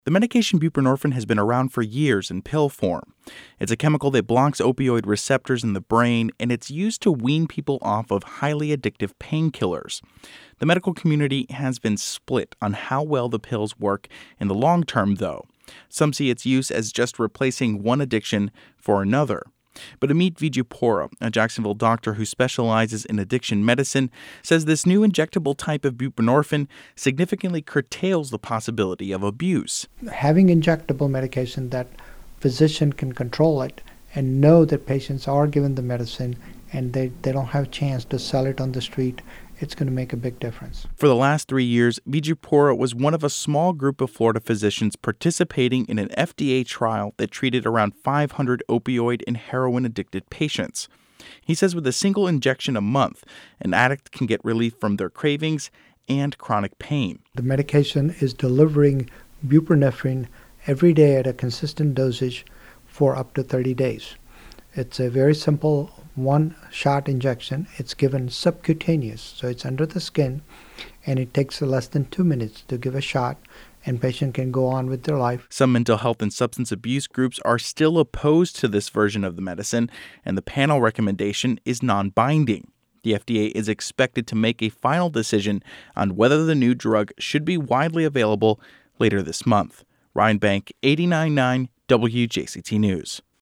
The medication buprenorphine has been around for years in pill form. It's a chemical that blocks opioid receptors in the brain, and it's used to wean people off of highly addictive painkillers. The medical community has been split on how well the pills work in the long term, though. Some see its use as just replacing one addiction for another. But Amit Vijaypura, a Jacksonville doctor who specializes in addiction medicine, says this new injectable type of buprenorphine significantly curtails the possibility of abuse. Having injectable medication that physician can control it and know that patients are given the medicine and they don't have a chance to sell it on the street, it's going to make a big difference. For the last 3 years, Vijaypura was one of a small group of Florida physicians participating in an FDA trial that treated around 500 opioid and heroin-addicted patients. He says with a single injection a month, an addict can get relief from their cravings and chronic pain. The medication is delivering buprenorphine every day at a consistent dosage for up to 30 days. It's a very simple one-shot injection. It's given subcutaneous, so it's under the skin, and it takes less than 2 minutes to give a shot, and patient can go on with their life. Some mental health and substance abuse groups are still opposed to this version of the medicine, and the panel recommendation is non-binding. The FDA is expected to make a final decision on whether the new drug should be widely available later this month. Ryan Bank, 89.9 WJCT News.